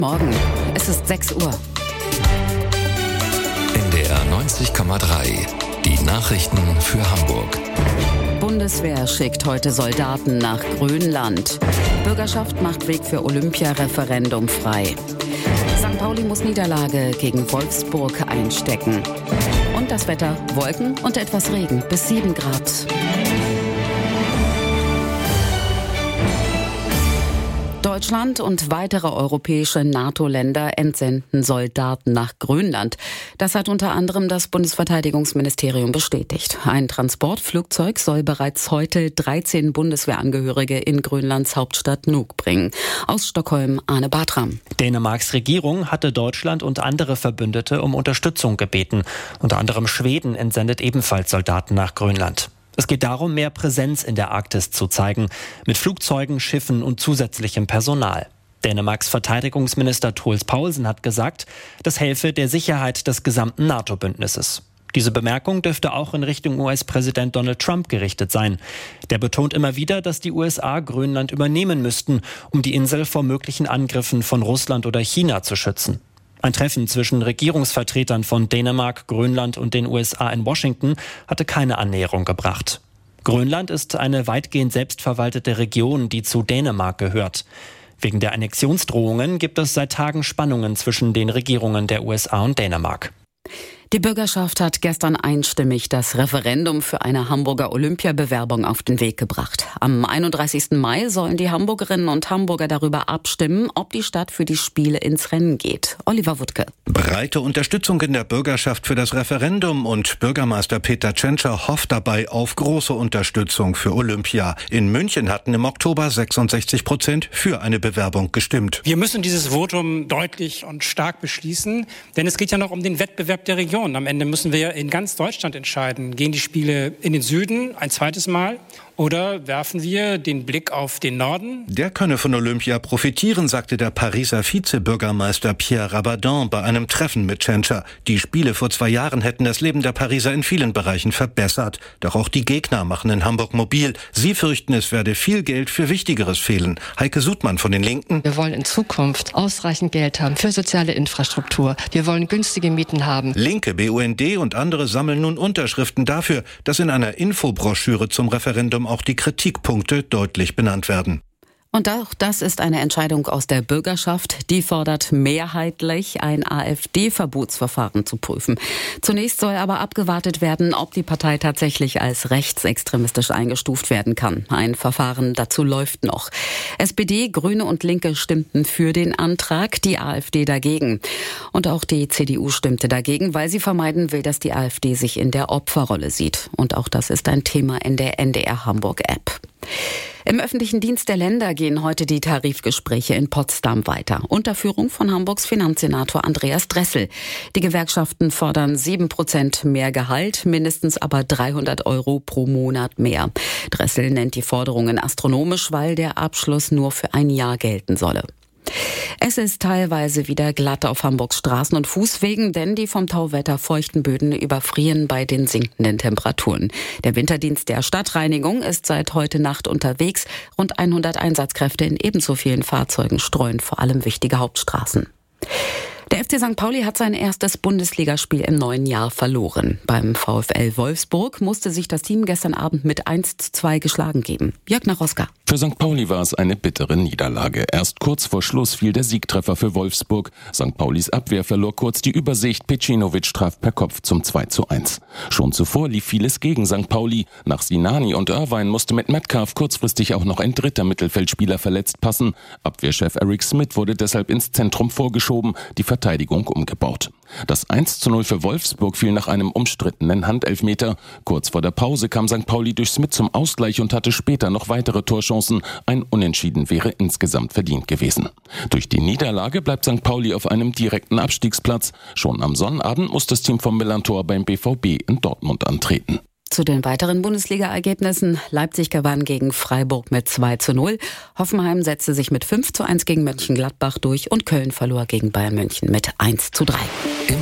Morgen, es ist 6 Uhr. NDR 90,3, die Nachrichten für Hamburg. Bundeswehr schickt heute Soldaten nach Grönland. Bürgerschaft macht Weg für Olympia-Referendum frei. St. Pauli muss Niederlage gegen Wolfsburg einstecken. Und das Wetter: Wolken und etwas Regen bis 7 Grad. Deutschland und weitere europäische NATO-Länder entsenden Soldaten nach Grönland. Das hat unter anderem das Bundesverteidigungsministerium bestätigt. Ein Transportflugzeug soll bereits heute 13 Bundeswehrangehörige in Grönlands Hauptstadt Nuuk bringen. Aus Stockholm Arne Bartram. Dänemarks Regierung hatte Deutschland und andere Verbündete um Unterstützung gebeten. Unter anderem Schweden entsendet ebenfalls Soldaten nach Grönland. Es geht darum, mehr Präsenz in der Arktis zu zeigen, mit Flugzeugen, Schiffen und zusätzlichem Personal. Dänemarks Verteidigungsminister Troels Poulsen hat gesagt, das helfe der Sicherheit des gesamten NATO-Bündnisses. Diese Bemerkung dürfte auch in Richtung US-Präsident Donald Trump gerichtet sein. Der betont immer wieder, dass die USA Grönland übernehmen müssten, um die Insel vor möglichen Angriffen von Russland oder China zu schützen. Ein Treffen zwischen Regierungsvertretern von Dänemark, Grönland und den USA in Washington hatte keine Annäherung gebracht. Grönland ist eine weitgehend selbstverwaltete Region, die zu Dänemark gehört. Wegen der Annexionsdrohungen gibt es seit Tagen Spannungen zwischen den Regierungen der USA und Dänemark. Die Bürgerschaft hat gestern einstimmig das Referendum für eine Hamburger Olympiabewerbung auf den Weg gebracht. Am 31. Mai sollen die Hamburgerinnen und Hamburger darüber abstimmen, ob die Stadt für die Spiele ins Rennen geht. Oliver Wuttke. Breite Unterstützung in der Bürgerschaft für das Referendum und Bürgermeister Peter Tschentscher hofft dabei auf große Unterstützung für Olympia. In München hatten im Oktober 66% für eine Bewerbung gestimmt. Wir müssen dieses Votum deutlich und stark beschließen, denn es geht ja noch um den Wettbewerb der Region. Am Ende müssen wir in ganz Deutschland entscheiden, gehen die Spiele in den Süden ein zweites Mal oder werfen wir den Blick auf den Norden? Der könne von Olympia profitieren, sagte der Pariser Vizebürgermeister Pierre Rabadin bei einem Treffen mit Tschentscher. Die Spiele vor 2 Jahren hätten das Leben der Pariser in vielen Bereichen verbessert. Doch auch die Gegner machen in Hamburg mobil. Sie fürchten, es werde viel Geld für Wichtigeres fehlen. Heike Sudmann von den Linken. Wir wollen in Zukunft ausreichend Geld haben für soziale Infrastruktur. Wir wollen günstige Mieten haben. Linke, BUND und andere sammeln nun Unterschriften dafür, dass in einer Infobroschüre zum Referendum auch die Kritikpunkte deutlich benannt werden. Und auch das ist eine Entscheidung aus der Bürgerschaft. Die fordert mehrheitlich, ein AfD-Verbotsverfahren zu prüfen. Zunächst soll aber abgewartet werden, ob die Partei tatsächlich als rechtsextremistisch eingestuft werden kann. Ein Verfahren dazu läuft noch. SPD, Grüne und Linke stimmten für den Antrag, die AfD dagegen. Und auch die CDU stimmte dagegen, weil sie vermeiden will, dass die AfD sich in der Opferrolle sieht. Und auch das ist ein Thema in der NDR Hamburg-App. Im öffentlichen Dienst der Länder gehen heute die Tarifgespräche in Potsdam weiter. Unter Führung von Hamburgs Finanzsenator Andreas Dressel. Die Gewerkschaften fordern 7% mehr Gehalt, mindestens aber 300 € pro Monat mehr. Dressel nennt die Forderungen astronomisch, weil der Abschluss nur für ein Jahr gelten solle. Es ist teilweise wieder glatt auf Hamburgs Straßen und Fußwegen, denn die vom Tauwetter feuchten Böden überfrieren bei den sinkenden Temperaturen. Der Winterdienst der Stadtreinigung ist seit heute Nacht unterwegs. Rund 100 Einsatzkräfte in ebenso vielen Fahrzeugen streuen vor allem wichtige Hauptstraßen. Der FC St. Pauli hat sein erstes Bundesligaspiel im neuen Jahr verloren. Beim VfL Wolfsburg musste sich das Team gestern Abend mit 1:2 geschlagen geben. Jörg Naroska. Für St. Pauli war es eine bittere Niederlage. Erst kurz vor Schluss fiel der Siegtreffer für Wolfsburg. St. Paulis Abwehr verlor kurz die Übersicht. Pecinovic traf per Kopf zum 2:1. Schon zuvor lief vieles gegen St. Pauli. Nach Sinani und Irvine musste mit Metcalf kurzfristig auch noch ein dritter Mittelfeldspieler verletzt passen. Abwehrchef Eric Smith wurde deshalb ins Zentrum vorgeschoben, die Verteidigung umgebaut. Das 1:0 für Wolfsburg fiel nach einem umstrittenen Handelfmeter. Kurz vor der Pause kam St. Pauli durch Smith zum Ausgleich und hatte später noch weitere Torchancen. Ein Unentschieden wäre insgesamt verdient gewesen. Durch die Niederlage bleibt St. Pauli auf einem direkten Abstiegsplatz. Schon am Sonnabend muss das Team vom Millantor beim BVB in Dortmund antreten. Zu den weiteren Bundesliga-Ergebnissen: Leipzig gewann gegen Freiburg mit 2:0. Hoffenheim setzte sich mit 5:1 gegen Mönchengladbach durch und Köln verlor gegen Bayern München mit 1:3.